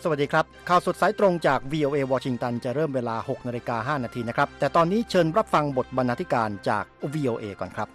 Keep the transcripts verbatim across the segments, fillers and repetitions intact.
วัสดีครับข่าวสดสายตรงจาก วี โอ เอ วอชิงตันจะเริ่มเวลา หกนาฬิกาห้านาทีนะครับแต่ตอนนี้เชิญรับฟังบทบรรณาธิการจาก วี โอ เอ ก่อนครับ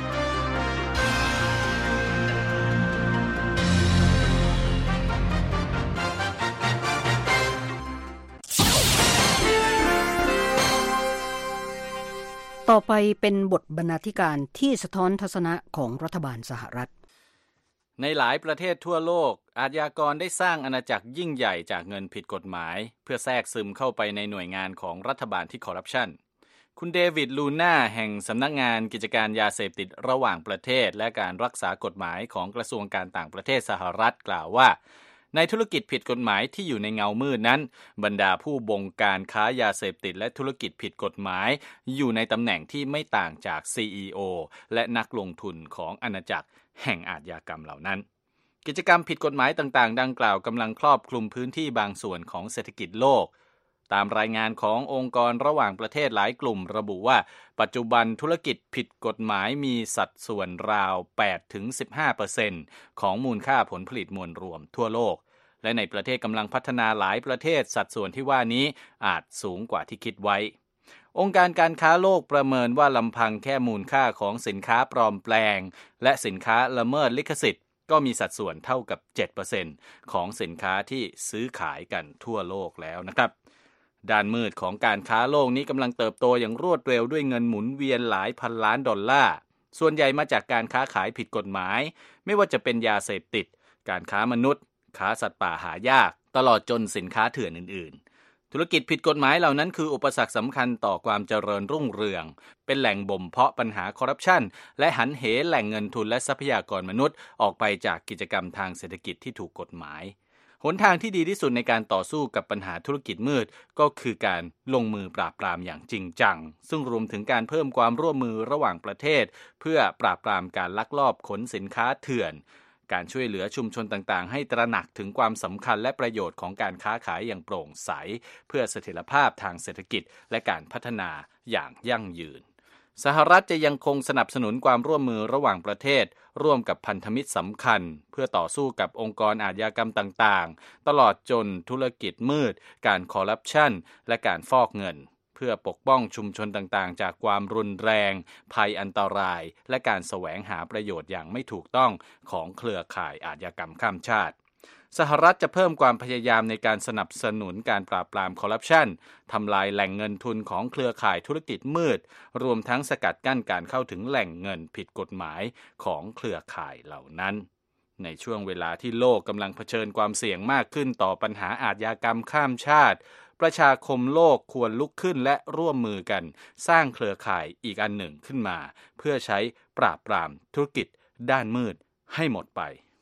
ต่อไปเป็นบทบรรณาธิการที่สะท้อนทัศนะของรัฐบาลสหรัฐในหลายประเทศทั่วโลกอาชญากรได้สร้างอาณาจักรยิ่งใหญ่จากเงินผิดกฎหมายเพื่อแทรกซึมเข้าไปในหน่วยงานของรัฐบาลที่คอร์รัปชันคุณเดวิดลูน่าแห่งสำนักงานกิจการยาเสพติดระหว่างประเทศและการรักษากฎหมายของกระทรวงการต่างประเทศสหรัฐกล่าวว่าในธุรกิจผิดกฎหมายที่อยู่ในเงามืดนั้นบรรดาผู้บงการค้ายาเสพติดและธุรกิจผิดกฎหมายอยู่ในตำแหน่งที่ไม่ต่างจาก ซี อี โอ และนักลงทุนของอาณาจักรแห่งอาชญากรรมเหล่านั้นกิจกรรมผิดกฎหมายต่างๆดังกล่าวกำลังครอบคลุมพื้นที่บางส่วนของเศรษฐกิจโลกตามรายงานขององค์กรระหว่างประเทศหลายกลุ่มระบุว่าปัจจุบันธุรกิจผิดกฎหมายมีสัดส่วนราว แปดถึงสิบห้าเปอร์เซ็นต์ ของมูลค่าผลผลิตมวลรวมทั่วโลกและในประเทศกำลังพัฒนาหลายประเทศสัดส่วนที่ว่านี้อาจสูงกว่าที่คิดไว้องค์การการค้าโลกประเมินว่าลำพังแค่มูลค่าของสินค้าปลอมแปลงและสินค้าละเมิดลิขสิทธิ์ก็มีสัดส่วนเท่ากับ เจ็ดเปอร์เซ็นต์ ของสินค้าที่ซื้อขายกันทั่วโลกแล้วนะครับด้านมืดของการค้าโลกนี้กำลังเติบโตอย่างรวดเร็วด้วยเงินหมุนเวียนหลายพันล้านดอลลาร์ส่วนใหญ่มาจากการค้าขายผิดกฎหมายไม่ว่าจะเป็นยาเสพติดการค้ามนุษย์ค้าสัตว์ป่าหายากตลอดจนสินค้าเถื่อนอื่นๆธุรกิจผิดกฎหมายเหล่านั้นคืออุปสรรคสำคัญต่อความเจริญรุ่งเรืองเป็นแหล่งบ่มเพาะปัญหาคอร์รัปชันและหันเหแหล่งเงินทุนและทรัพยากรมนุษย์ออกไปจากกิจกรรมทางเศรษฐกิจที่ถูกกฎหมายหนทางที่ดีที่สุดในการต่อสู้กับปัญหาธุรกิจมืดก็คือการลงมือปราบปรามอย่างจริงจังซึ่งรวมถึงการเพิ่มความร่วมมือระหว่างประเทศเพื่อปราบปรามการลักลอบขนสินค้าเถื่อนการช่วยเหลือชุมชนต่างๆให้ตระหนักถึงความสำคัญและประโยชน์ของการค้าขายอย่างโปร่งใสเพื่อเสถียรภาพทางเศรษฐกิจและการพัฒนาอย่างยั่งยืนสหรัฐจะยังคงสนับสนุนความร่วมมือระหว่างประเทศร่วมกับพันธมิตรสำคัญเพื่อต่อสู้กับองค์กรอาชญากรรมต่างๆตลอดจนธุรกิจมืดการคอร์รัปชันและการฟอกเงินเพื่อปกป้องชุมชนต่างๆจากความรุนแรงภัยอันตรายและการแสวงหาประโยชน์อย่างไม่ถูกต้องของเครือข่ายอาชญากรรมข้ามชาติสหรัฐจะเพิ่มความพยายามในการสนับสนุนการปราบปรามคอร์รัปชันทำลายแหล่งเงินทุนของเครือข่ายธุรกิจมืดรวมทั้งสกัดกั้นการเข้าถึงแหล่งเงินผิดกฎหมายของเครือข่ายเหล่านั้นในช่วงเวลาที่โลกกำลังเผชิญความเสี่ยงมากขึ้นต่อปัญหาอาชญากรรมข้ามชาติประชาคมโลกควรลุกขึ้นและร่วมมือกันสร้างเครือข่ายอีกอันหนึ่งขึ้นมาเพื่อใช้ปราบปรามธุรกิจด้านมืดให้หมดไป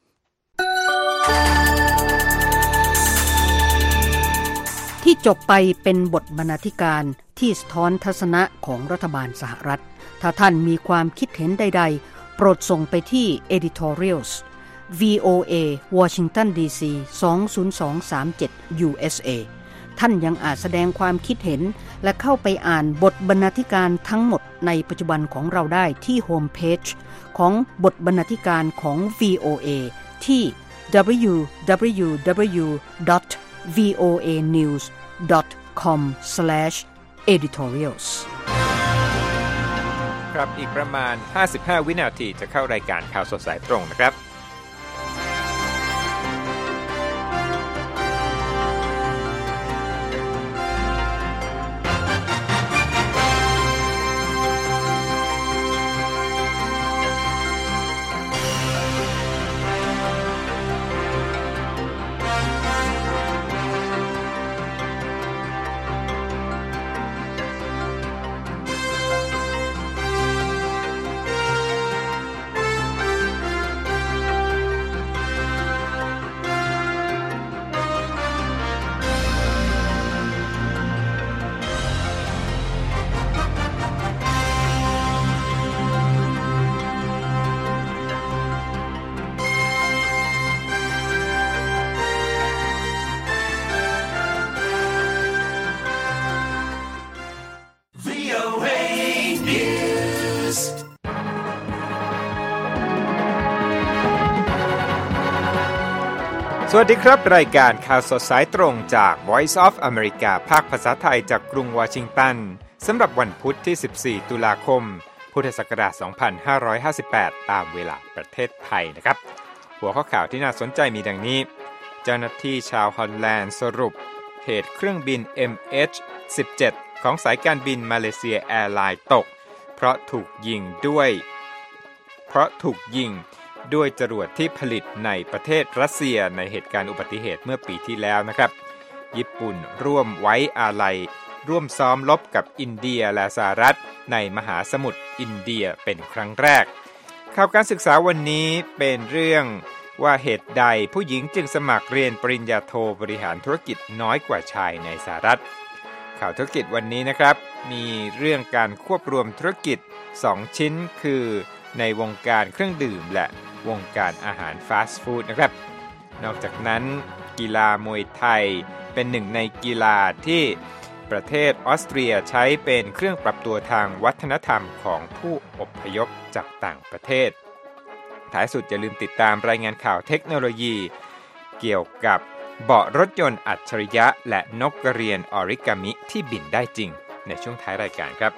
ที่จบไปเป็นบทบรรณาธิการที่สะท้อนทัศนะของรัฐบาลสหรัฐถ้าท่านมีความคิดเห็นใดๆโปรดส่งไปที่ editorials วี โอ เอ Washington ดี ซี สอง ศูนย์ สอง สาม เจ็ด ยู เอส เอ ท่านยังอาจแสดงความคิดเห็นและเข้าไปอ่านบทบรรณาธิการทั้งหมดในปัจจุบันของเราได้ที่โฮมเพจของบทบรรณาธิการของ วี โอ เอ ที่ ดับเบิลยู ดับเบิลยู ดับเบิลยู ดอท วี โอ เอ นิวส์ ดอท คอม สแลช เอดิทอเรียลส์ครับอีกประมาณห้าสิบห้าวินาทีจะเข้ารายการข่าวสดสายตรงนะครับสวัสดีครับรายการข่าวสดสายตรงจาก Voice of America ภาคภาษาไทยจากกรุงวอชิงตันสำหรับวันพุธที่สิบสี่ตุลาคมพุทธศักราชสองพันห้าร้อยห้าสิบแปดตามเวลาประเทศไทยนะครับหัวข้อข่าวที่น่าสนใจมีดังนี้เจ้าหน้าที่ชาวฮอลแลนด์สรุปเหตุเครื่องบิน เอ็ม เอช สิบเจ็ด ของสายการบินมาเลเซียแอร์ไลน์ตกเพราะถูกยิงด้วยเพราะถูกยิงด้วยจรวดที่ผลิตในประเทศรัสเซียในเหตุการณ์อุบัติเหตุเมื่อปีที่แล้วนะครับญี่ปุ่นร่วมไว้อาลัยร่วมซ้อมรบกับอินเดียและสหรัฐในมหาสมุทรอินเดียเป็นครั้งแรกข่าวการศึกษาวันนี้เป็นเรื่องว่าเหตุใดผู้หญิงจึงสมัครเรียนปริญญาโทบริหารธุรกิจน้อยกว่าชายในสหรัฐข่าวธุรกิจวันนี้นะครับมีเรื่องการควบรวมธุรกิจสองชิ้นคือในวงการเครื่องดื่มและวงการอาหารฟาสต์ฟู้ดนะครับนอกจากนั้นกีฬามวยไทยเป็นหนึ่งในกีฬาที่ประเทศออสเตรียใช้เป็นเครื่องปรับตัวทางวัฒนธรรมของผู้อพยพจากต่างประเทศท้ายสุดอย่าลืมติดตามรายงานข่าวเทคโนโลยีเกี่ยวกับเบาะรถยนต์อัจฉริยะและนกกระเรียนออริกามิที่บินได้จริงในช่วงท้ายรายการครับ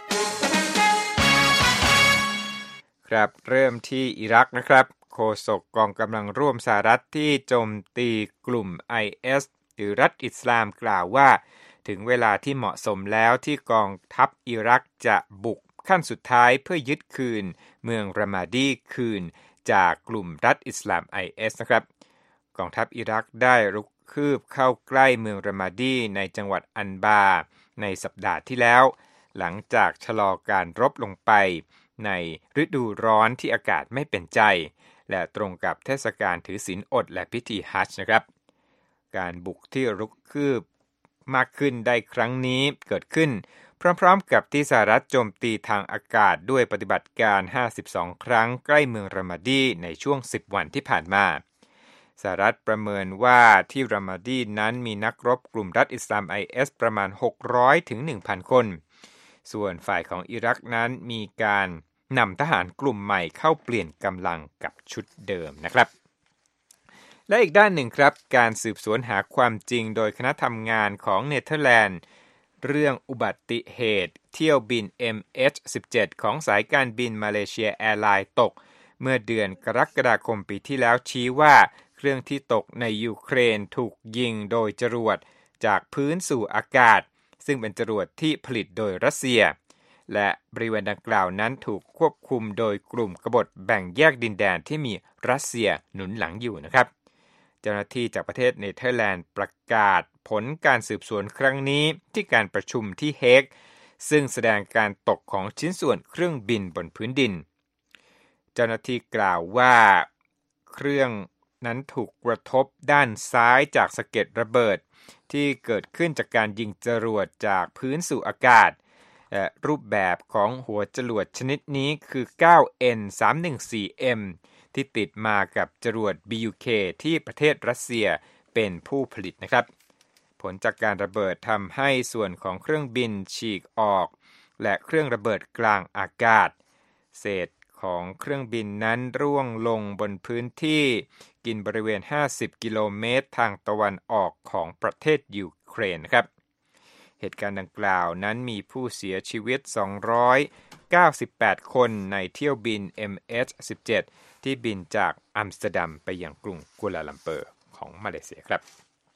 ครับเริ่มที่อิรักนะครับโฆษกกองกำลังร่วมสหรัฐที่โจมตีกลุ่ม ไอ เอส หรือรัฐอิสลามกล่าวว่าถึงเวลาที่เหมาะสมแล้วที่กองทัพอิรักจะบุกขั้นสุดท้ายเพื่อยึดคืนเมืองรามาดีคืนจากกลุ่มรัฐอิสลาม ไอ เอส นะครับกองทัพอิรักได้รุกคืบเข้าใกล้เมืองรามาดีในจังหวัดอันบาในสัปดาห์ที่แล้วหลังจากชะลอการรบลงไปในฤดูร้อนที่อากาศไม่เป็นใจและตรงกับเทศกาลถือศีลอดและพิธีฮัจญ์นะครับการบุกที่รุกคืบมากขึ้นได้ครั้งนี้เกิดขึ้นพร้อมๆกับที่สหรัฐโจมตีทางอากาศด้วยปฏิบัติการห้าสิบสองครั้งใกล้เมืองรามาดีในช่วงสิบวันที่ผ่านมาสหรัฐประเมินว่าที่รามาดีนั้นมีนักรบกลุ่มรัฐอิสลาม ไอ เอส ประมาณหกร้อยถึง หนึ่งพัน คนส่วนฝ่ายของอิรักนั้นมีการนำทหารกลุ่มใหม่เข้าเปลี่ยนกำลังกับชุดเดิมนะครับและอีกด้านหนึ่งครับการสืบสวนหาความจริงโดยคณะทำงานของเนเธอร์แลนด์เรื่องอุบัติเหตุเที่ยวบิน เอ็ม เอช สิบเจ็ด ของสายการบินมาเลเซียแอร์ไลน์ตกเมื่อเดือนกรกฎาคมปีที่แล้วชี้ว่าเครื่องที่ตกในยูเครนถูกยิงโดยจรวดจากพื้นสู่อากาศซึ่งเป็นจรวดที่ผลิตโดยรัสเซียและบริเวณดังกล่าวนั้นถูกควบคุมโดยกลุ่มกบฏแบ่งแยกดินแดนที่มีรัสเซียหนุนหลังอยู่นะครับเจ้าหน้าที่จากประเทศเนเธอร์แลนด์ประกาศผลการสืบสวนครั้งนี้ที่การประชุมที่เฮกซึ่งแสดงการตกของชิ้นส่วนเครื่องบินบนพื้นดินเจ้าหน้าที่กล่าวว่าเครื่องนั้นถูกกระทบด้านซ้ายจากสะเก็ดระเบิดที่เกิดขึ้นจากการยิงจรวดจากพื้นสู่อากาศและรูปแบบของหัวจรวดชนิดนี้คือ ไนน์ เอ็น สามหนึ่งสี่ เอ็ม ที่ติดมากับจรวด บี ยู เค ที่ประเทศรัสเซียเป็นผู้ผลิตนะครับผลจากการระเบิดทำให้ส่วนของเครื่องบินฉีกออกและเครื่องระเบิดกลางอากาศเศษของเครื่องบินนั้นร่วงลงบนพื้นที่กินบริเวณห้าสิบกิโลเมตรทางตะวันออกของประเทศยูเครนนะครับเหตุการณ์ดังกล่าวนั้นมีผู้เสียชีวิตสองร้อยเก้าสิบแปดคนในเที่ยวบิน เอ็ม เอช สิบเจ็ด ที่บินจากอัมสเตอร์ดัมไปยังกรุงกัวลาลัมเปอร์ของมาเลเซียครับ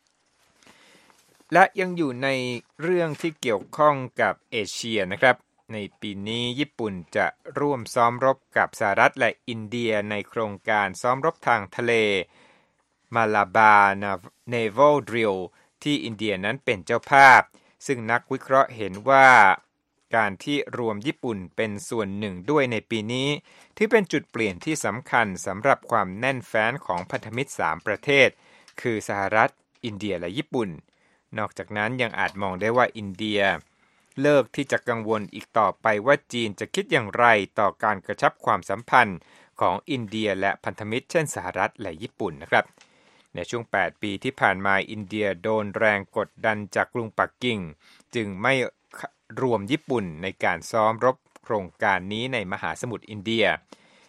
และยังอยู่ในเรื่องที่เกี่ยวข้องกับเอเชียนะครับในปีนี้ญี่ปุ่นจะร่วมซ้อมรบกับสหรัฐและอินเดียในโครงการซ้อมรบทางทะเลมาลาบา Naval Drill ที่อินเดียนั้นเป็นเจ้าภาพซึ่งนักวิเคราะห์เห็นว่าการที่รวมญี่ปุ่นเป็นส่วนหนึ่งด้วยในปีนี้ที่เป็นจุดเปลี่ยนที่สำคัญสำหรับความแน่นแฟ้นของพันธมิตรสามประเทศคือสหรัฐอินเดียและญี่ปุ่นนอกจากนั้นยังอาจมองได้ว่าอินเดียเลิกที่จะกังวลอีกต่อไปว่าจีนจะคิดอย่างไรต่อการกระชับความสัมพันธ์ของอินเดียและพันธมิตรเช่นสหรัฐและญี่ปุ่นนะครับในช่วงแปดปีที่ผ่านมาอินเดียโดนแรงกดดันจากกรุงปักกิ่งจึงไม่รวมญี่ปุ่นในการซ้อมรบโครงการนี้ในมหาสมุทรอินเดีย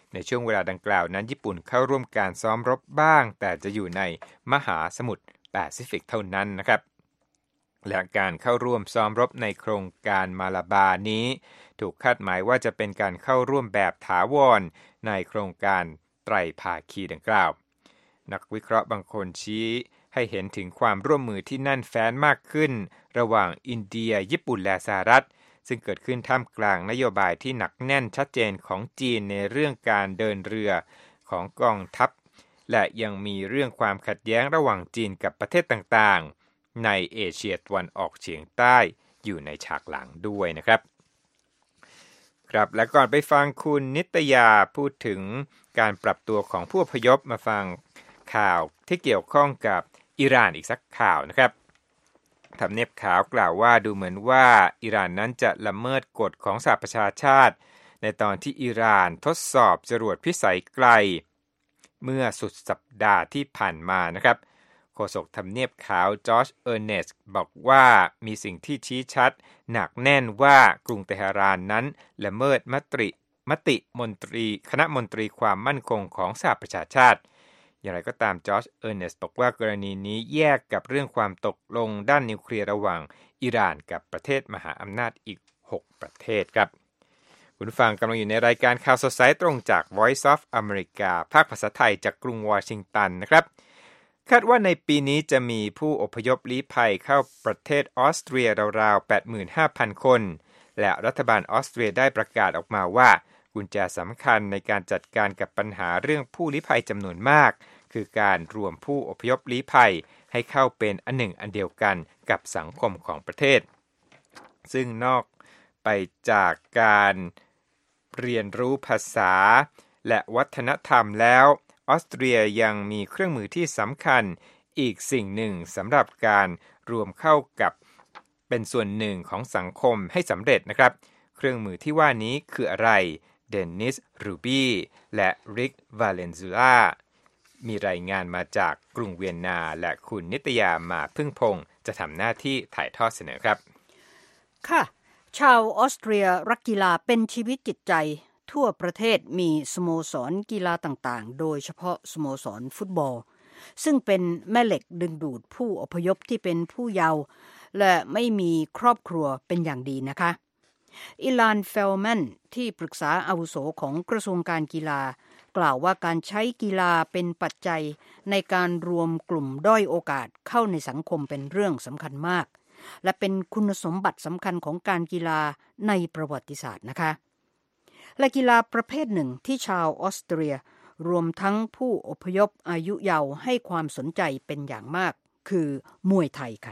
ในช่วงเวลาดังกล่าวนั้นญี่ปุ่นเข้าร่วมการซ้อมรบบ้างแต่จะอยู่ในมหาสมุทรแปซิฟิกเท่านั้นนะครับและการเข้าร่วมซ้อมรบในโครงการมาลาบานี้ถูกคาดหมายว่าจะเป็นการเข้าร่วมแบบถาวรในโครงการไตรภาคีดังกล่าวนักวิเคราะห์บางคนชี้ให้เห็นถึงความร่วมมือที่แน่นแฟ้นมากขึ้นระหว่างอินเดียญี่ปุ่นและสหรัฐซึ่งเกิดขึ้นท่ามกลางนโยบายที่หนักแน่นชัดเจนของจีนในเรื่องการเดินเรือของกองทัพและยังมีเรื่องความขัดแย้งระหว่างจีนกับประเทศต่างๆในเอเชียตะวันออกเฉียงใต้อยู่ในฉากหลังด้วยนะครับครับและก่อนไปฟังคุณนิตยาพูดถึงการปรับตัวของผู้อพยพมาฟังข่าวที่เกี่ยวข้องกับอิหร่านอีกสักข่าวนะครับทำเนียบขาวกล่าวว่าดูเหมือนว่าอิหร่านนั้นจะละเมิดกฎของสหประชาชาติในตอนที่อิหร่านทดสอบจรวดพิสัยไกลเมื่อสุดสัปดาห์ที่ผ่านมานะครับโฆษกทำเนียบขาวจอร์จเออร์เนสต์บอกว่ามีสิ่งที่ชี้ชัดหนักแน่นว่ากรุงเตหะรานนั้นละเมิดมติมติมนตรีคณะมนตรีความมั่นคงของสหประชาชาติอย่างไรก็ตามจอร์จเออร์เนสต์บอกว่ากรณีนี้แยกกับเรื่องความตกลงด้านนิวเคลียร์ระหว่างอิหร่านกับประเทศมหาอำนาจอีกหกประเทศครับคุณผู้ฟังกำลังอยู่ในรายการข่าวสดสายตรงจาก Voice of America ภาคภาษาไทยจากกรุงวอชิงตันนะครับคาดว่าในปีนี้จะมีผู้อพยพลี้ภัยเข้าประเทศออสเตรียราวๆ แปดหมื่นห้าพัน คนและรัฐบาลออสเตรียได้ประกาศออกมาว่ากุญแจสำคัญในการจัดการกับปัญหาเรื่องผู้ลี้ภัยจำนวนมากคือการรวมผู้อพยพลี้ภัยให้เข้าเป็นอันหนึ่งอันเดียวกันกับสังคมของประเทศซึ่งนอกไปจากการเรียนรู้ภาษาและวัฒนธรรมแล้วออสเตรียยังมีเครื่องมือที่สำคัญอีกสิ่งหนึ่งสำหรับการรวมเข้ากับเป็นส่วนหนึ่งของสังคมให้สำเร็จนะครับเครื่องมือที่ว่านี้คืออะไรเดนิสรูบี้และริกวาเลนซูล่ามีรายงานมาจากกรุงเวียนนาและคุณนิตยามาพึ่งพงษ์จะทำหน้าที่ถ่ายทอดเสนอครับค่ะชาวออสเตรียรักกีฬาเป็นชีวิตจิตใจทั่วประเทศมีสโมสรกีฬาต่างๆโดยเฉพาะสโมสรฟุตบอลซึ่งเป็นแม่เหล็กดึงดูดผู้อพยพที่เป็นผู้เยาว์และไม่มีครอบครัวเป็นอย่างดีนะคะอิลานเฟลแมนที่ปรึกษาอาวุโสของกระทรวงการกีฬากล่าวว่าการใช้กีฬาเป็นปัจจัยในการรวมกลุ่มด้อยโอกาสเข้าในสังคมเป็นเรื่องสำคัญมากและเป็นคุณสมบัติสำคัญของการกีฬาในประวัติศาสตร์นะคะและกีฬาประเภทหนึ่งที่ชาวออสเตรียรวมทั้งผู้อพยพอายุเยาว์ให้ความสนใจเป็นอย่างมากคือมวยไทยค่ะ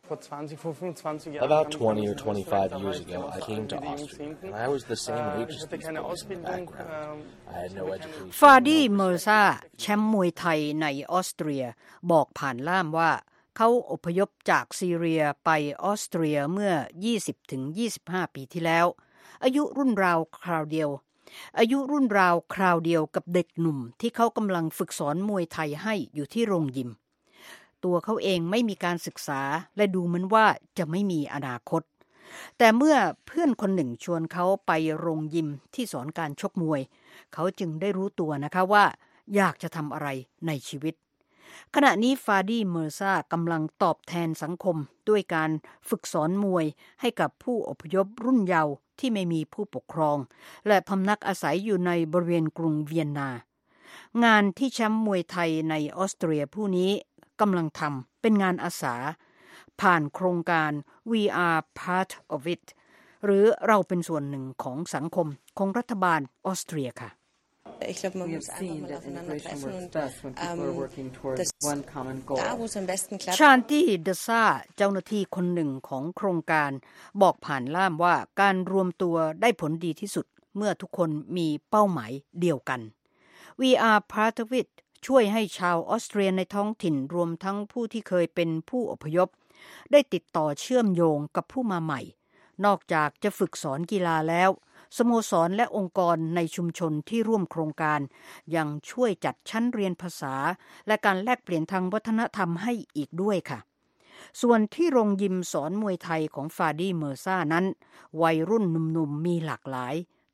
About twenty or twenty-five years ago, I came to Austria, and I was the same age as these boys in the background. I had no education. ฟาดีเมอร์ซาแชมป์มวยไทยในออสเตรียบอกผ่านล่ามว่าเขาอพยพจากซีเรียไปออสเตรียเมื่อ ยี่สิบถึงยี่สิบห้า ปีที่แล้วอายุรุ่นราวคราวเดียวอายุรุ่นราวคราวเดียวกับเด็กหนุ่มที่เขากำลังฝึกสอนมวยไทยให้อยู่ที่โรงยิมตัวเขาเองไม่มีการศึกษาและดูเหมือนว่าจะไม่มีอนาคตแต่เมื่อเพื่อนคนหนึ่งชวนเขาไปโรงยิมที่สอนการชกมวยเขาจึงได้รู้ตัวนะคะว่าอยากจะทำอะไรในชีวิตขณะนี้ฟาดีเมอร์ซากำลังตอบแทนสังคมด้วยการฝึกสอนมวยให้กับผู้อพยพรุ่นเยาว์ที่ไม่มีผู้ปกครองและพำนักอาศัยอยู่ในบริเวณกรุงเวียนนางานที่แชมป์มวยไทยในออสเตรียผู้นี้กำลังทำเป็นงานอาสาผ่านโครงการ We are part of it หรือเราเป็นส่วนหนึ่งของสังคมของรัฐบาลออสเตรียค่ะ Ich glaube, man muss einfach mal aufeinandertreffen und ähm, das da, wo es am besten klappt. ชา n ตี้ เดซ่าเจ้าหน้าที่คนหนึ่งของโครงการบอกผ่านล่ามว่าการรวมตัวได้ผลดีที่สุดเมื่อทุกคนมีเป้าหมายเดียวกัน We are part of it ช่วยให้ชาวออสเตรียในท้องถิ่นรวมทั้งผู้ที่เคยเป็นผู้อพยพได้ติดต่อเชื่อมโยงกับผู้มาใหม่นอกจากจะฝึกสอนกีฬาแล้วสโมสรและองค์กรในชุมชนที่ร่วมโครงการยังช่วยจัดชั้นเรียนภาษาและการแลกเปลี่ยนทางวัฒนธรรมให้อีกด้วยค่ะส่วนที่โรงยิมสอนมวยไทยของฟาดีเมอร์ซ่านั้นวัยรุ่นหนุ่มๆมีหลากหลาย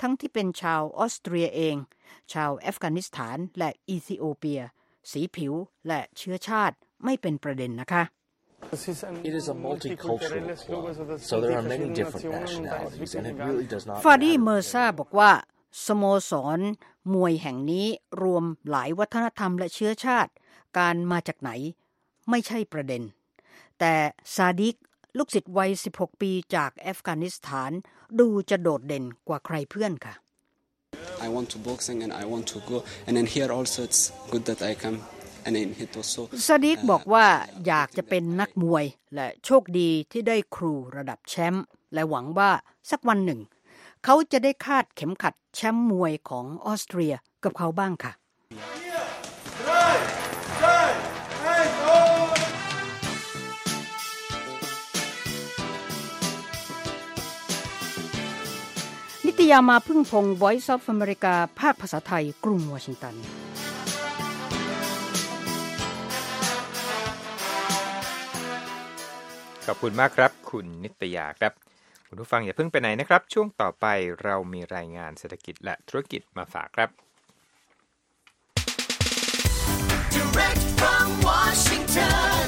ทั้งที่เป็นชาวออสเตรียเองชาวอัฟกานิสถานและอีธิโอเปียสีผิวและเชื้อชาติไม่เป็นประเด็นนะคะ It is a multicultural club, so there are many different nationalities, and it really does not ฟาดีเมอร์ซาบอกว่าสโมสรมวยแห่งนี้รวมหลายวัฒนธรรมและเชื้อชาติการมาจากไหนไม่ใช่ประเด็นแต่ซาดิกลูกศิษย์วัยสิบหกปีจากอัฟกานิสถานดูจะโดดเด่นกว่าใครเพื่อนค่ะ I want to boxing and I want to go and then here also it's good that I come and then it also ซาดิกบอกว่าอยากจะเป็นนักมวยและโชคดีที่ได้ครูระดับแชมป์และหวังว่าสักวันหนึ่งเขาจะได้คาดเข็มขัดแชมป์มวยของออสเตรียกับเขาบ้างค่ะนิตยามาพึ่งพงศ์ Voice of America ภาคภาษาไทยกรุงวอชิงตันขอบคุณมากครับคุณนิตยาครับคุณผู้ฟังอย่าเพิ่งไปไหนนะครับช่วงต่อไปเรามีรายงานเศรษฐกิจและธุรกิจมาฝากครับ Direct from Washington,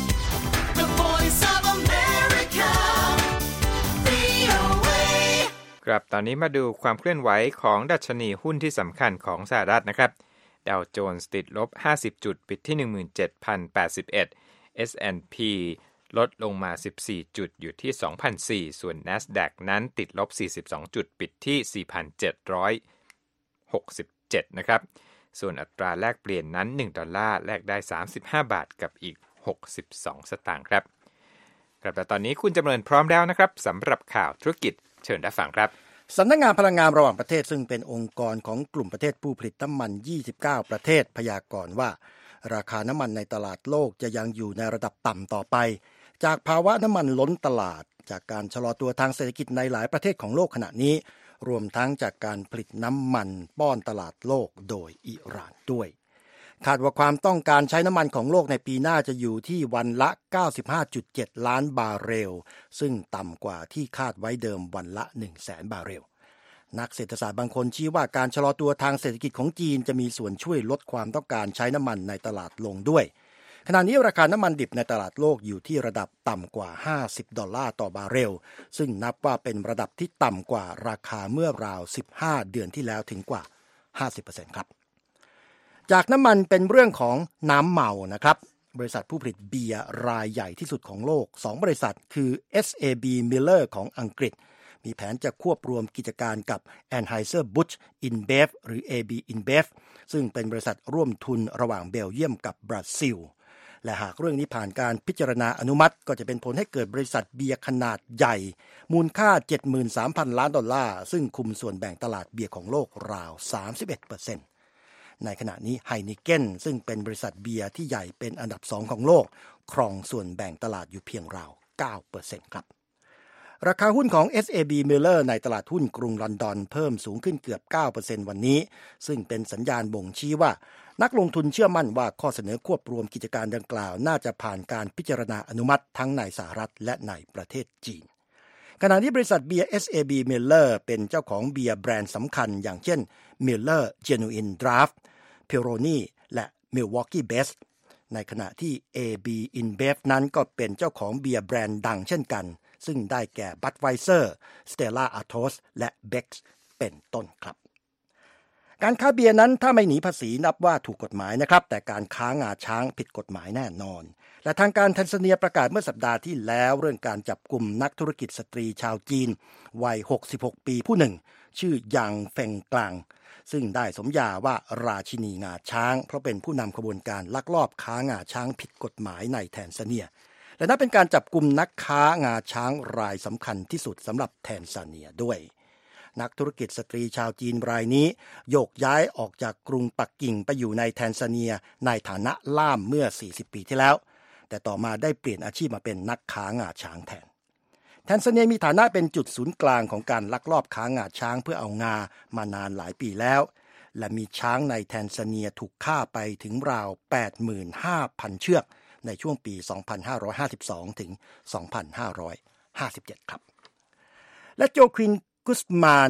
the Voice of America, วี โอ เอครับตอนนี้มาดูความเคลื่อนไหวของดัชนีหุ้นที่สำคัญของสหรัฐนะครับดาวโจนส์ติดลบห้าสิบจุดปิดที่ หนึ่งหมื่นเจ็ดพันแปดสิบเอ็ด เอส แอนด์ พี ลดลงมาสิบสี่จุดอยู่ที่ สองพันสี่ร้อย ส่วน NASDAQ นั้นติดลบสี่สิบสองจุดปิดที่ สี่พันเจ็ดร้อยหกสิบเจ็ด นะครับส่วนอัตราแลกเปลี่ยนนั้นหนึ่งดอลลาร์แลกได้สามสิบห้าบาทกับอีกหกสิบสองสตางค์ครับครับแต่ตอนนี้คุณจำเริญพร้อมแล้วนะครับสำหรับข่าวธุรกิจเชิญรับฟังครับสำนักงานพลังงานระหว่างประเทศซึ่งเป็นองค์กรของกลุ่มประเทศผู้ผลิตน้ำมันยี่สิบเก้าประเทศพยากรณ์ว่าราคาน้ำมันในตลาดโลกจะยังอยู่ในระดับต่ำต่อไปจากภาวะน้ำมันล้นตลาดจากการชะลอตัวทางเศรษฐกิจในหลายประเทศของโลกขณะนี้รวมทั้งจากการผลิตน้ำมันป้อนตลาดโลกโดยอิหร่านด้วยคาดว่าความต้องการใช้น้ำมันของโลกในปีหน้าจะอยู่ที่วันละ เก้าสิบห้าจุดเจ็ด ล้านบาร์เรลซึ่งต่ำกว่าที่คาดไว้เดิมวันละ หนึ่งแสน บาร์เรลนักเศรษฐศาสตร์บางคนชี้ว่าการชะลอตัวทางเศรษฐกิจของจีนจะมีส่วนช่วยลดความต้องการใช้น้ำมันในตลาดลงด้วยขณะนี้ราคาน้ำมันดิบในตลาดโลกอยู่ที่ระดับต่ำกว่าห้าสิบดอลลาร์ต่อบาร์เรลซึ่งนับว่าเป็นระดับที่ต่ำกว่าราคาเมื่อราวสิบห้าเดือนที่แล้วถึงกว่า ห้าสิบเปอร์เซ็นต์ ครับจากน้ำมันเป็นเรื่องของน้ำเมานะครับบริษัทผู้ผลิตเบียร์รายใหญ่ที่สุดของโลกสองบริษัทคือ เอส เอ บี Miller ของอังกฤษมีแผนจะควบรวมกิจการกับ Anheuser-Busch InBev หรือ เอ บี InBev ซึ่งเป็นบริษัทร่วมทุนระหว่างเบลเยียมกับบราซิลและหากเรื่องนี้ผ่านการพิจารณาอนุมัติก็จะเป็นผลให้เกิดบริษัทเบียร์ขนาดใหญ่มูลค่า เจ็ดหมื่นสามพัน ล้านดอลลาร์ซึ่งคุมส่วนแบ่งตลาดเบียร์ของโลกราว สามสิบเอ็ดเปอร์เซ็นต์ ในขณะนี้ไฮนิเกนซึ่งเป็นบริษัทเบียร์ที่ใหญ่เป็นอันดับสองของโลกครองส่วนแบ่งตลาดอยู่เพียงราว เก้าเปอร์เซ็นต์ ครับราคาหุ้นของ เอส เอ บี Miller ในตลาดหุ้นกรุงลอนดอนเพิ่มสูงขึ้นเกือบ เก้าเปอร์เซ็นต์ วันนี้ซึ่งเป็นสัญญาณบ่งชี้ว่านักลงทุนเชื่อมั่นว่าข้อเสนอควบรวมกิจการดังกล่าวน่าจะผ่านการพิจารณาอนุมัติทั้งในสหรัฐและในประเทศจีนขณะนี้บริษัทเบียร์ เอส เอ บี Miller เป็นเจ้าของเบียร์แบรนด์สำคัญอย่างเช่น Miller Genuine Draft Peroni และ Milwaukee Best ในขณะที่ เอ บี InBev นั้นก็เป็นเจ้าของเบียร์แบรนด์ดังเช่นกันซึ่งได้แก่ Budweiser, Stella Artois และ Beck's เป็นต้นครับการค้าเบียร์นั้นถ้าไม่หนีภาษีนับว่าถูกกฎหมายนะครับแต่การค้างาช้างผิดกฎหมายแน่นอนและทางการแทนซาเนียประกาศเมื่อสัปดาห์ที่แล้วเรื่องการจับกุมนักธุรกิจสตรีชาวจีนวัยหกสิบหกปีผู้หนึ่งชื่อหยางเฟงกลางซึ่งได้สมญาว่าราชินีงาช้างเพราะเป็นผู้นำขบวนการลักลอบค้างาช้างผิดกฎหมายในแทนซาเนียและนับเป็นการจับกุมนักค้างาช้างรายสำคัญที่สุดสำหรับแทนซาเนียด้วยนักธุรกิจสตรีชาวจีนรายนี้โยกย้ายออกจากกรุงปักกิ่งไปอยู่ในแทนซาเนียในฐานะล่ามเมื่อสี่สิบปีที่แล้วแต่ต่อมาได้เปลี่ยนอาชีพมาเป็นนักค้างาช้างแทนแทนซาเนียมีฐานะเป็นจุดศูนย์กลางของการลักลอบค้างาช้างเพื่อเอางามานานหลายปีแล้วและมีช้างในแทนซาเนียถูกฆ่าไปถึงราว แปดหมื่นห้าพัน เชือกในช่วงปี สองพันห้าร้อยห้าสิบสอง ถึง สองพันห้าร้อยห้าสิบเจ็ด ครับและโจควินกุสมาน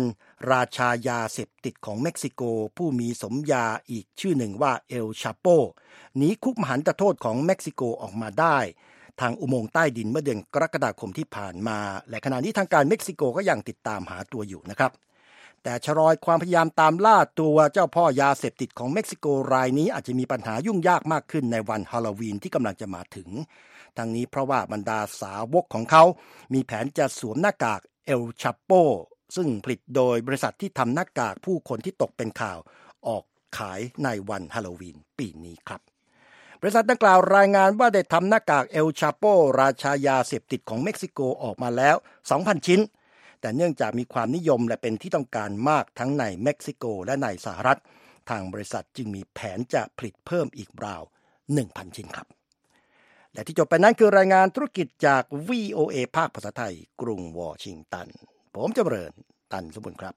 ราชายาเสพติดของเม็กซิโกผู้มีสมญาอีกชื่อหนึ่งว่าเอลชาโปหนีคุกมหันตโทษของเม็กซิโกออกมาได้ทางอุโมงค์ใต้ดินเมื่อเดือนกรกฎาคมที่ผ่านมาและขณะนี้ทางการเม็กซิโกก็ยังติดตามหาตัวอยู่นะครับแต่ชะลอยความพยายามตามล่าตัวเจ้าพ่อยาเสพติดของเม็กซิโกรายนี้อาจจะมีปัญหายุ่งยากมากขึ้นในวันฮาโลวีนที่กำลังจะมาถึงทั้งนี้เพราะว่าบรรดาสาวกของเขามีแผนจะสวมหน้ากากเอลชาโปซึ่งผลิตโดยบริษัทที่ทำหน้ากากผู้คนที่ตกเป็นข่าวออกขายในวันฮาโลวีนปีนี้ครับบริษัทดังกล่าวรายงานว่าได้ทำหน้ากากเอลชาโปราชายาเสพติดของเม็กซิโกออกมาแล้ว สองพัน ชิ้นแต่เนื่องจากมีความนิยมและเป็นที่ต้องการมากทั้งในเม็กซิโกและในสหรัฐทางบริษัทจึงมีแผนจะผลิตเพิ่มอีกราว หนึ่งพัน ชิ้นครับและที่จบไปนั้นคือรายงานธุรกิจจาก วี โอ เอ ภาคภาษาไทยกรุงวอชิงตันผมจำเริญตันสมบูรณ์ครับ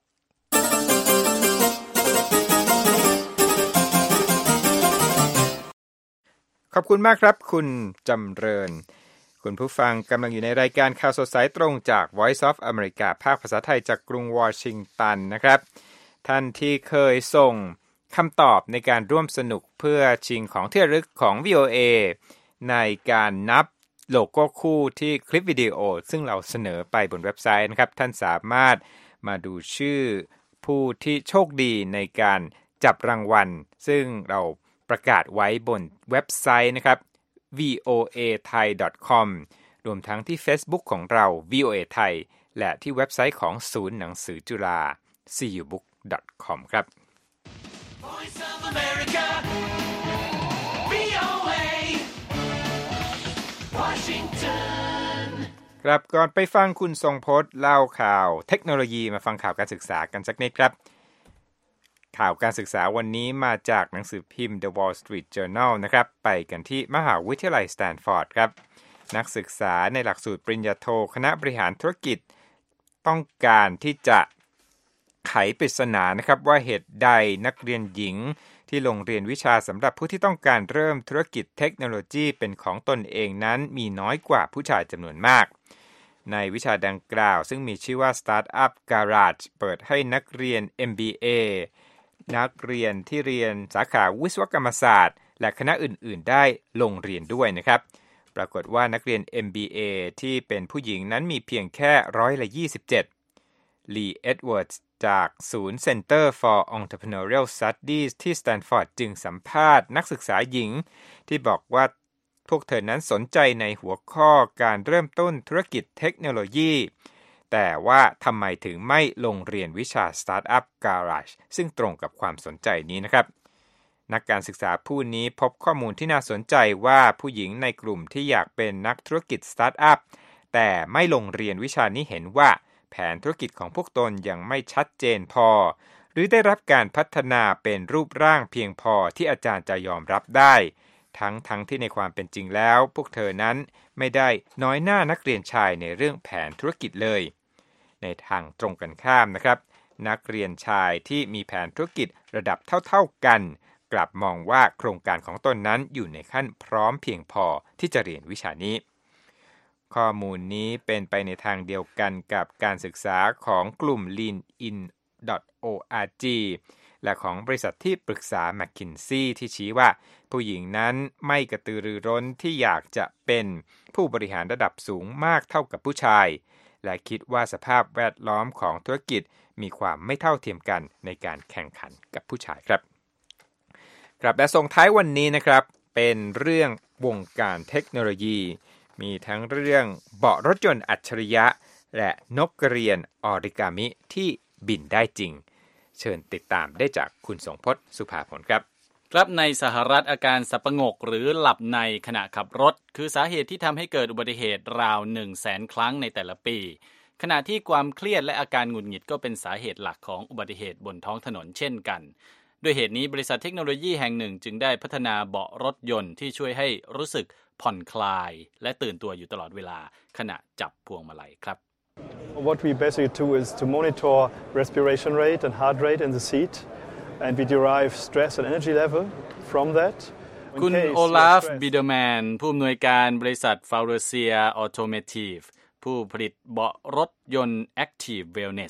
ขอบคุณมากครับคุณจำเริญคุณผู้ฟังกำลังอยู่ในรายการข่าวสดสายตรงจาก Voice of America ภาคภาษาไทยจากกรุงวอชิงตันนะครับท่านที่เคยส่งคำตอบในการร่วมสนุกเพื่อชิงของที่ระลึกของ วี โอ เอ ในการนับโลโก้คู่ที่คลิปวิดีโอซึ่งเราเสนอไปบนเว็บไซต์นะครับท่านสามารถมาดูชื่อผู้ที่โชคดีในการจับรางวัลซึ่งเราประกาศไว้บนเว็บไซต์นะครับ วี โอ เอ ไทย ดอท คอม รวมทั้งที่ Facebook ของเรา วี โอ เอ ไทยและที่เว็บไซต์ของศูนย์หนังสือจุฬา ซี ยู บุ๊ก ดอท คอม ครับ Voice of America, วี โอ เอ Washington ครับก่อนไปฟังคุณทรงพจน์เล่าข่าวเทคโนโลยีมาฟังข่าวการศึกษากันสักนิดครับข่าวการศึกษาวันนี้มาจากหนังสือพิมพ์ The Wall Street Journal นะครับไปกันที่มหาวิทยาลัยสแตนฟอร์ดครับนักศึกษาในหลักสูตรปริญญาโทคณะบริหารธุรกิจต้องการที่จะไขปริศนานะครับว่าเหตุใดนักเรียนหญิงที่ลงเรียนวิชาสำหรับผู้ที่ต้องการเริ่มธุรกิจเทคโนโลยีเป็นของตนเองนั้นมีน้อยกว่าผู้ชายจำนวนมากในวิชาดังกล่าวซึ่งมีชื่อว่า Startup Garage เปิดให้นักเรียน เอ็ม บี เอ นักเรียนที่เรียนสาขาวิศวกรรมศาสตร์และคณะอื่นๆได้ลงเรียนด้วยนะครับปรากฏว่านักเรียน เอ็ม บี เอ ที่เป็นผู้หญิงนั้นมีเพียงแค่ร้อยละยี่สิบเจ็ดลีเอ็ดเวิร์ดจากศูนย์ Center for Entrepreneurial Studies ที่สแตนฟอร์ดจึงสัมภาษณ์นักศึกษาหญิงที่บอกว่าพวกเธอนั้นสนใจในหัวข้อการเริ่มต้นธุรกิจเทคโนโลยีแต่ว่าทำไมถึงไม่ลงเรียนวิชา Startup Garage ซึ่งตรงกับความสนใจนี้นะครับนักการศึกษาผู้นี้พบข้อมูลที่น่าสนใจว่าผู้หญิงในกลุ่มที่อยากเป็นนักธุรกิจสตาร์ทอัพแต่ไม่ลงเรียนวิชานี้เห็นว่าแผนธุรกิจของพวกตนยังไม่ชัดเจนพอหรือได้รับการพัฒนาเป็นรูปร่างเพียงพอที่อาจารย์จะยอมรับได้ทั้งทั้งที่ในความเป็นจริงแล้วพวกเธอนั้นไม่ได้น้อยหน้านักเรียนชายในเรื่องแผนธุรกิจเลยในทางตรงกันข้ามนะครับนักเรียนชายที่มีแผนธุรกิจระดับเท่าๆกันกลับมองว่าโครงการของตนนั้นอยู่ในขั้นพร้อมเพียงพอที่จะเรียนวิชานี้ข้อมูลนี้เป็นไปในทางเดียวกันกับการศึกษาของกลุ่ม ลีน อิน ดอท โอ อาร์ จี และของบริษัทที่ปรึกษา McKinsey ที่ชี้ว่าผู้หญิงนั้นไม่กระตือรือร้นที่อยากจะเป็นผู้บริหารระดับสูงมากเท่ากับผู้ชายและคิดว่าสภาพแวดล้อมของธุรกิจมีความไม่เท่าเทียมกันในการแข่งขันกับผู้ชายครับครับและส่งท้ายวันนี้นะครับเป็นเรื่องวงการเทคโนโลยีมีทั้งเรื่องเบาะรถยนต์อัจฉริยะและนกกระเรียนออริกามิที่บินได้จริงเชิญติดตามได้จากคุณสงพจน์สุภาผลครับครับในสหรัฐอาการสับประงกหรือหลับในขณะขับรถคือสาเหตุที่ทำให้เกิดอุบัติเหตุราว หนึ่งแสน ครั้งในแต่ละปีขณะที่ความเครียดและอาการหงุดหงิดก็เป็นสาเหตุหลักของอุบัติเหตุบนท้องถนนเช่นกันด้วยเหตุนี้บริษัทเทคโนโลยีแห่งหนึ่งจึงได้พัฒนาเบาะรถยนต์ที่ช่วยให้รู้สึกผ่อนคลายและตื่นตัวอยู่ตลอดเวลาขณะจับพวงมาลัยครับ What we basically do is to monitor respiration rate and heart rate in the seat and we derive stress and energy level from that คุณโอลาฟบิเดอร์แมนผู้อำนวยการบริษัท Faurecia Automotive ผู้ผลิตเบาะรถยนต์ Active Wellness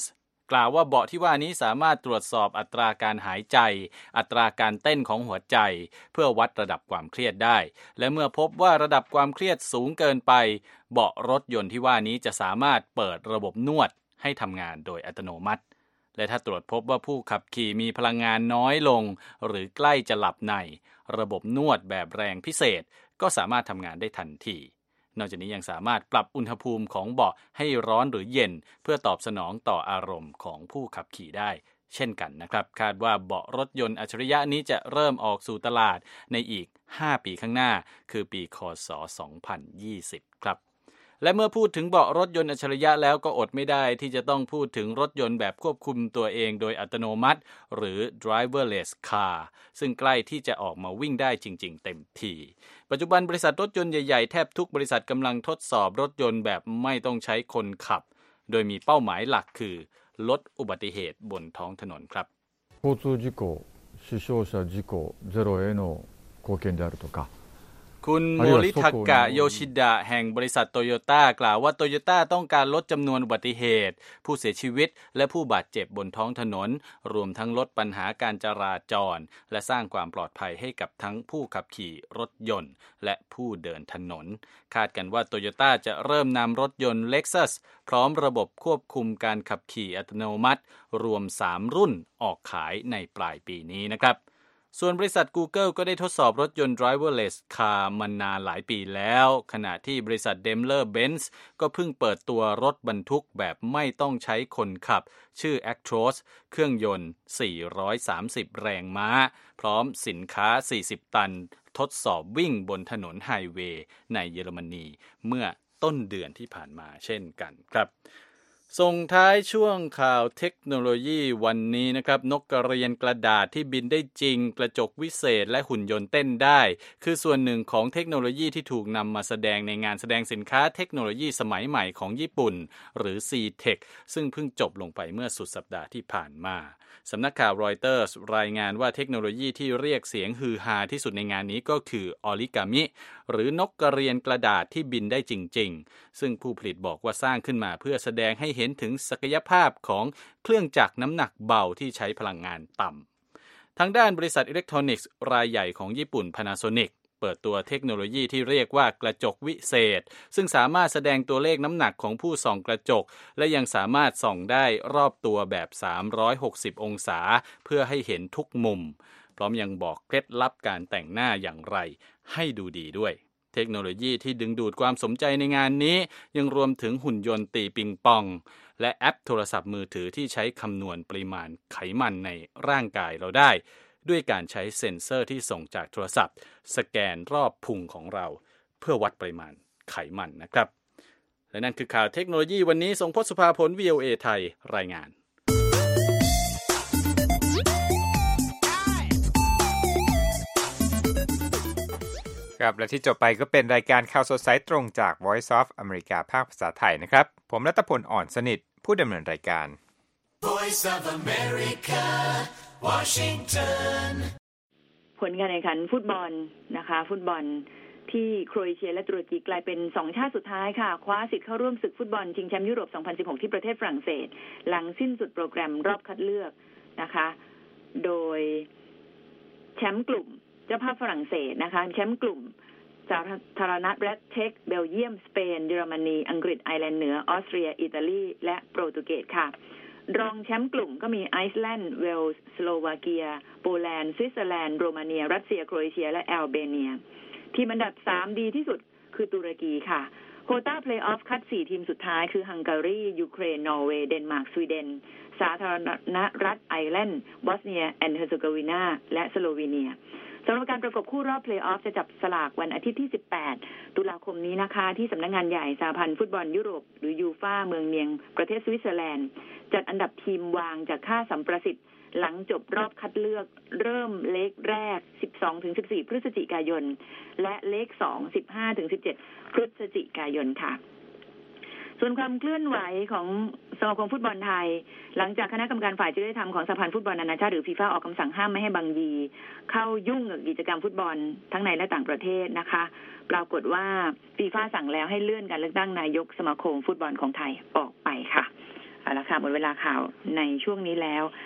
กล่าวว่าเบาะที่ว่านี้สามารถตรวจสอบอัตราการหายใจอัตราการเต้นของหัวใจเพื่อวัดระดับความเครียดได้และเมื่อพบว่าระดับความเครียดสูงเกินไปเบาะรถยนต์ที่ว่านี้จะสามารถเปิดระบบนวดให้ทำงานโดยอัตโนมัติและถ้าตรวจพบว่าผู้ขับขี่มีพลังงานน้อยลงหรือใกล้จะหลับในระบบนวดแบบแรงพิเศษก็สามารถทำงานได้ทันทีนอกจากนี้ยังสามารถปรับอุณหภูมิของเบาะให้ร้อนหรือเย็นเพื่อตอบสนองต่ออารมณ์ของผู้ขับขี่ได้เช่นกันนะครับคาดว่าเบาะรถยนต์อัจฉริยะนี้จะเริ่มออกสู่ตลาดในอีกห้าปีข้างหน้าคือปีค.ศ. สองพันยี่สิบครับและเมื่อพูดถึงเบาะรถยนต์อัจฉริยะแล้วก็อดไม่ได้ที่จะต้องพูดถึงรถยนต์แบบควบคุมตัวเองโดยอัตโนมัติหรือ driverless car ซึ่งใกล้ที่จะออกมาวิ่งได้จริงๆเต็มทีปัจจุบันบริษัทรถยนต์ใหญ่ๆแทบทุกบริษัทกำลังทดสอบรถยนต์แบบไม่ต้องใช้คนขับโดยมีเป้าหมายหลักคือลดอุบัติเหตุบนท้องถนนครับ交通事故死傷者事故ゼロへの貢献であるとかคุณโมริทากะโยชิดะแห่งบริษัทโตโยต้ากล่าวว่าโตโยต้าต้องการลดจำนวนอุบัติเหตุผู้เสียชีวิตและผู้บาดเจ็บบนท้องถนนรวมทั้งลดปัญหาการจราจรและสร้างความปลอดภัยให้กับทั้งผู้ขับขี่รถยนต์และผู้เดินถนนคาดกันว่าโตโยต้าจะเริ่มนำรถยนต์ Lexus พร้อมระบบควบคุมการขับขี่อัตโนมัติรวมสามรุ่นออกขายในปลายปีนี้นะครับส่วนบริษัท Google ก็ได้ทดสอบรถยนต์ driverless car มานานหลายปีแล้วขณะที่บริษัท Daimler-Benz ก็เพิ่งเปิดตัวรถบรรทุกแบบไม่ต้องใช้คนขับชื่อ Actros เครื่องยนต์สี่ร้อยสามสิบแรงม้าพร้อมสินค้าสี่สิบตันทดสอบวิ่งบนถนนไฮเวย์ในเยอรมนีเมื่อต้นเดือนที่ผ่านมาเช่นกันครับส่งท้ายช่วงข่าวเทคโนโลยีวันนี้นะครับนกกระเรียนกระดาษที่บินได้จริงกระจกวิเศษและหุ่นยนต์เต้นได้คือส่วนหนึ่งของเทคโนโลยีที่ถูกนำมาแสดงในงานแสดงสินค้าเทคโนโลยีสมัยใหม่ของญี่ปุ่นหรือ ซี เทค ซึ่งเพิ่งจบลงไปเมื่อสุดสัปดาห์ที่ผ่านมาสำนักข่าวรอยเตอร์สรายงานว่าเทคโนโลยีที่เรียกเสียงฮือฮาที่สุดในงานนี้ก็คือออริกามิหรือนกกระเรียนกระดาษที่บินได้จริงๆซึ่งผู้ผลิตบอกว่าสร้างขึ้นมาเพื่อแสดงให้เห็นถึงศักยภาพของเครื่องจักรน้ำหนักเบาที่ใช้พลังงานต่ำทางด้านบริษัทอิเล็กทรอนิกส์รายใหญ่ของญี่ปุ่น Panasonic เปิดตัวเทคโนโลยีที่เรียกว่ากระจกวิเศษซึ่งสามารถแสดงตัวเลขน้ำหนักของผู้ส่องกระจกและยังสามารถส่องได้รอบตัวแบบสามร้อยหกสิบองศาเพื่อให้เห็นทุกมุมพร้อมยังบอกเคล็ดลับการแต่งหน้าอย่างไรให้ดูดีด้วยเทคโนโลยีที่ดึงดูดความสนใจในงานนี้ยังรวมถึงหุ่นยนต์ตีปิงปองและแอปโทรศัพท์มือถือที่ใช้คำนวณปริมาณไขมันในร่างกายเราได้ด้วยการใช้เซ็นเซอร์ที่ส่งจากโทรศัพท์สแกนรอบพุงของเราเพื่อวัดปริมาณไขมันนะครับและนั่นคือข่าวเทคโนโลยีวันนี้ทรงพจน์สุภาผล วี โอ เอ ไทยรายงานครับและที่จบไปก็เป็นรายการข่าวสดสายตรงจาก Voice of America ภาคภาษาไทยนะครับผมรัตพลอ่อนสนิทผู้ดำเนินรายการ Voice of America Washington ผลการแข่งขันฟุตบอลนะคะฟุตบอลที่โครเอเชียและตุรกีกลายเป็นสองชาติสุดท้ายค่ะคว้าสิทธิ์เข้าร่วมศึกฟุตบอลชิงแชมป์ยุโรปสองพันสิบหกที่ประเทศฝรั่งเศสหลังสิ้นสุดโปรแกรมรอบคัดเลือกนะคะโดยแชมป์กลุ่มเจ้าภาพฝรั่งเศสนะคะแชมป์กลุ่มสาธารณรัฐเช็กเบลเยียมสเปนเยอรมนีอังกฤษไอร์แลนด์เหนือออสเตรียอิตาลีและโปรตุเกสค่ะรองแชมป์กลุ่มก็มีไอซ์แลนด์เวลส์สโลวาเกียโปแลนด์สวิตเซอร์แลนด์โรมาเนียรัสเซียโครเอเชียและแอลเบเนียทีมอันดับสามดีที่สุดคือตุรกีค่ะโควต้าเพลย์ออฟคัดสี่ทีมสุดท้ายคือฮังการียูเครนนอร์เวย์เดนมาร์กสวีเดนสาธารณรัฐไอร์แลนด์บอสเนียแอนด์เฮอร์เซโกวีนาและสโลวีเนียสำหรับการประกบคู่รอบเพลย์ออฟจะจับสลากวันอาทิตย์ที่สิบแปดตุลาคมนี้นะคะที่สำนักงานใหญ่สหพันธ์ฟุตบอลยุโรปหรือยูฟ่าเมืองเนียงประเทศสวิตเซอร์แลนด์จัดอันดับทีมวางจากค่าสัมประสิทธิ์หลังจบรอบคัดเลือกเริ่มเลขแรก สิบสองถึงสิบสี่ พฤศจิกายนและเลขสอง สิบห้าถึงสิบเจ็ด พฤศจิกายนค่ะส่วนความเคลื่อนไหวของสมาคมฟุตบอลไทยหลังจากคณะกรรมการฝ่ายจริยธรรมของสหพันธ์ฟุตบอลนานาชาติหรือฟีฟ่าออกคำสั่งห้ามไม่ให้บางยีเข้ายุ่งกับกิจกรรมฟุตบอลทั้งในและต่างประเทศนะคะปรากฏว่าฟีฟ่าสั่งแล้วให้เลื่อนการเลือกตั้งนายกสมาคมฟุตบอลของไทยออกไปค่ะเอาละค่ะหมดเวลาข่าวในช่วงนี้แล้ว